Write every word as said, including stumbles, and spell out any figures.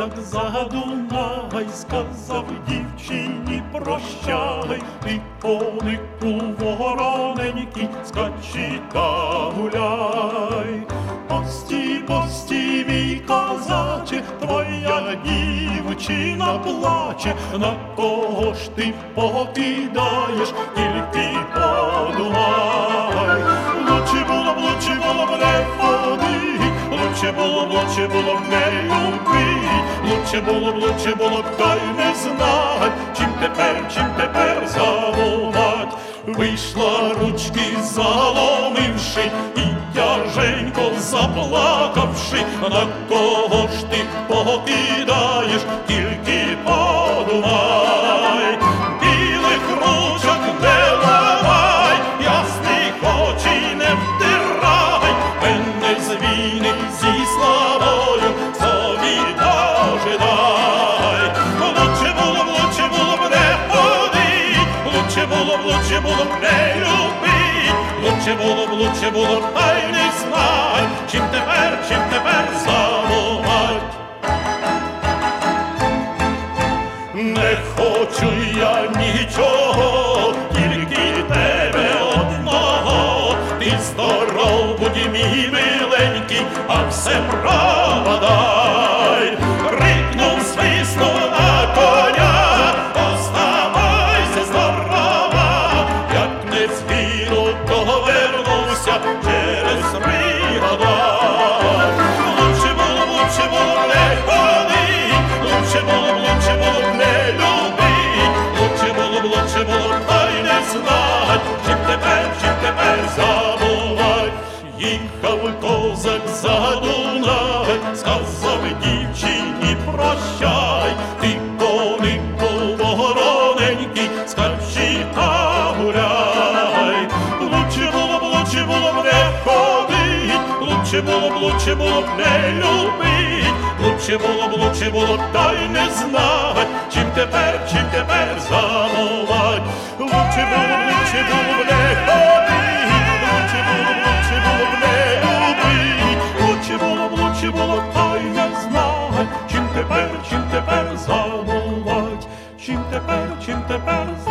козак за Дунай, сказав дівчині прощай, ти конику вороненький, скачи та гуляй. Пості, пості, мій козаче, твоя дівчина плаче, на кого ж ти покидаєш, тільки подумай. Лучше було б, лучше було б не ходить, лучше було б, лучше було б не любить, лучше було б, лучше було б, та й не знать, чим тепер, чим тепер забувати. Вийшла ручки заломивши, і тяженько заплакавши, на кого ж ти покидаєш, тільки подумай. Білих ручок не ламай, ясних очей не втирай, мене з війни зі славою собі дожидай. Лучше було б, лучше було б не ходить, лучше було б, лучше було б не любить, лучше було б, лучше було б, та й не знай, чим тепер, чим тепер забувать. Не хочу я нічого, тільки тебе одного. Ти здоров будь, мій миленький, а все пропадай. Крикнув, свиснув на коня, оставайся здорова, як не згину, то вернуся через три года. Лучше було б, лучше було б не ходить, лучше було б, лучше було б не любить, лучше було б, лучше було б, та й не знать, чим тепер, чим тепер забувать. Їхав козак за Дунай, сказав дівчині прощай, ти конику вороненький, скачи та гуляй. Лучше було б, лучше було б не ходить, лучше було б, лучше було б не любить, лучше було б, лучше було б, та й не знать, чим тепер, чим тепер забувать. Лучше було б, лучше було б не ходить, лучше було б, лучше було б не любить, лучше було б, лучше було б, та й не знать, чим тепер, чим тепер забувать, чим тепер, чим тепер